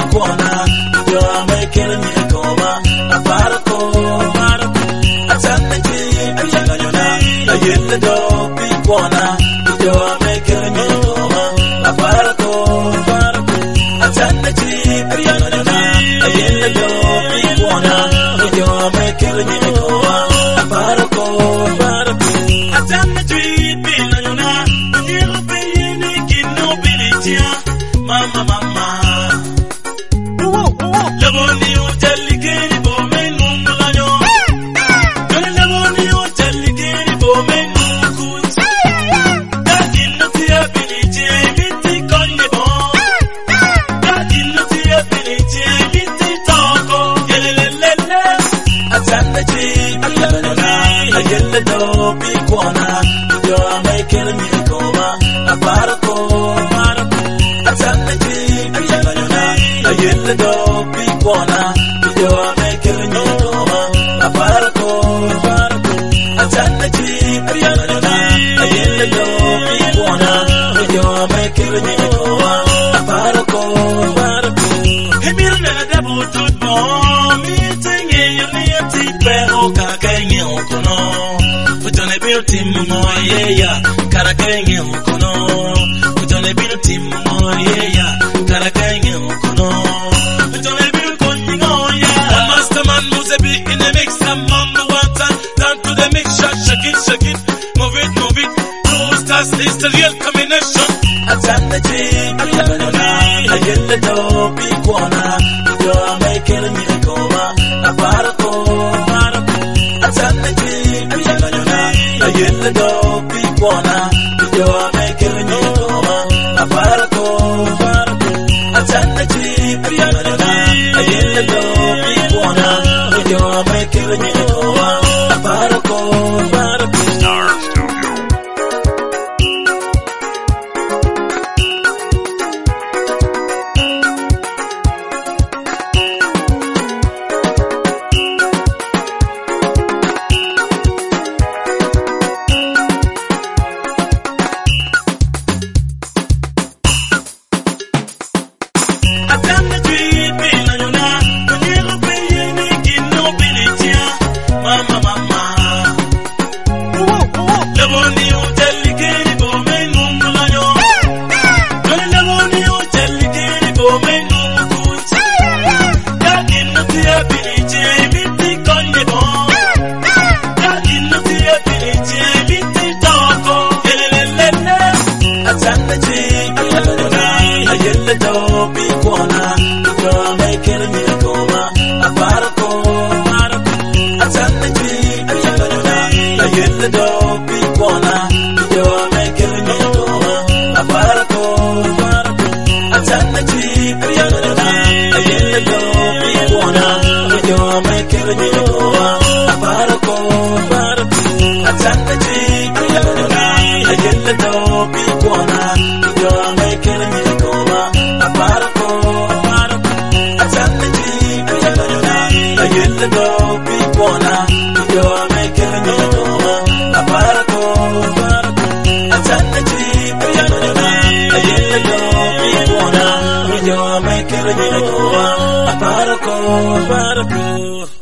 Bikwana, you are making me coma. A barco, a sanity, a yanayona, a yellow, Bikwana, you are making me coma. A barco, a sanity, a yanayona, a yellow, Bikwana, you are making me coma. A barco, a sanity, Bilayona, you will be in Mama, mama. Leboni uteligeni bomenu mulanyo. Leboni uteligeni bomenu kuch. Dadinati ability miti konyibo. Dadinati ability miti toko. Yelelelele. Atanaji ayanona. Ayeledo Bikwana. You are making me coma. Abarako. Atanaji ayanona. Ayeledo Bikwana, you are making me coma. A barco, a sanity, a yanana, a yellow Bikwana, you are making me coma. A barco, Himilna double to more meeting in your teeth, Oka Kanye Okono. Put on a beauty, Moya, Karakanye Okono. Put on a beauty, Moya, Karakanye Okono. In the mix, I'm on the water, down to the mix, shake it, move it, two stars, it's the real combination. Atanaji, ayanona, ayeledo Bikwana, you are making me coma. A barco, Atanaji, ayanona, ayeledo Bikwana, you are making me coma. A barco, Atanaji, ayanona, ayeledo Bikwana. You're making me go a barco. Star Studio. Bikwana, you are making me coma. A barco, a sanity, a yanana, a yellow Bikwana, you are making me coma. A barco, a sanity, a yanana, a yellow Bikwana, you are making me coma. A barco, a sanity, a yanana, a yellow Bikwana, you are making me coma. A barco, a sanity, a yanana, a yellow Bikwana, you are making me coma. A barco, a sanity, a yanana, a yellow Bikwana, you are making me coma. A barco.